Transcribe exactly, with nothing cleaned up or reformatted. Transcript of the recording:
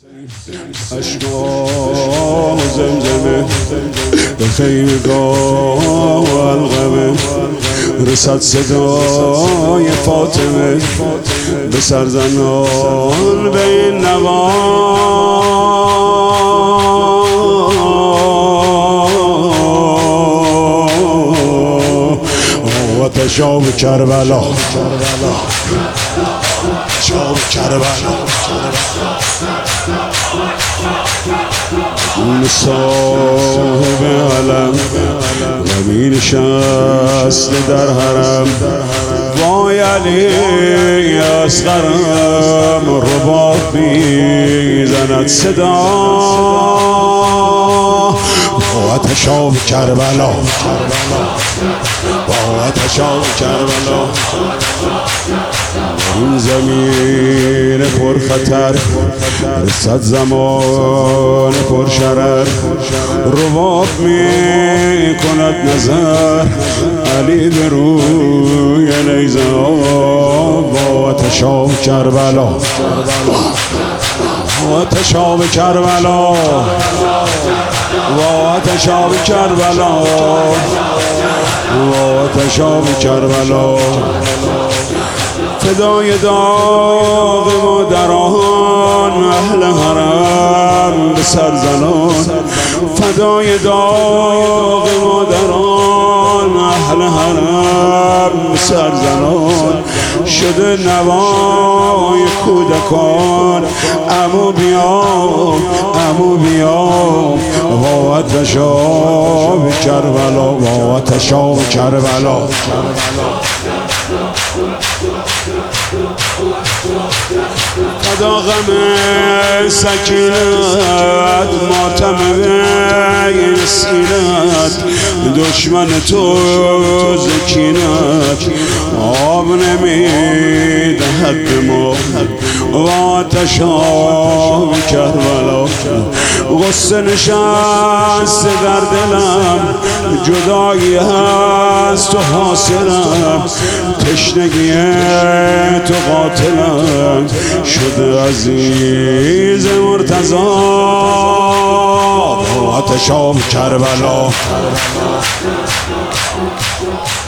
اشکام و زمزمه به خیمگاه و القمه رسد صدای فاطمه به سرزنان به این نوا آتش آب کربلا آب کربلا اون صاحب علم غمی نشسته در حرم وای علی اصغرم رباط میزند صدا با آتش آب کربلا با آتش آب کربلا این زمین پر خطر رسد زمان پر شرر رباط می کند نظر علی به روی نیزه با آتش آب کربلا با آتش آب کربلا با آتش آب کربلا با آتش آب کربلا فدای داغ مادران اهل حرم به سرزنان فدای داغ مادران اهل حرم به سرزنان شده نوای کودکان عمو بیا عمو بیا با آتش آب کربلا با آتش آب کربلا فدا غم سکینت ماتم بین سینت دشمن تو زکینت آب نمیدهد به ما و آتش آب کربلا غصه نشسته در دلم جدایی هست و حاصلم تشنگی تو قاتلم شده عزیز مرتضی آتش آب کربلا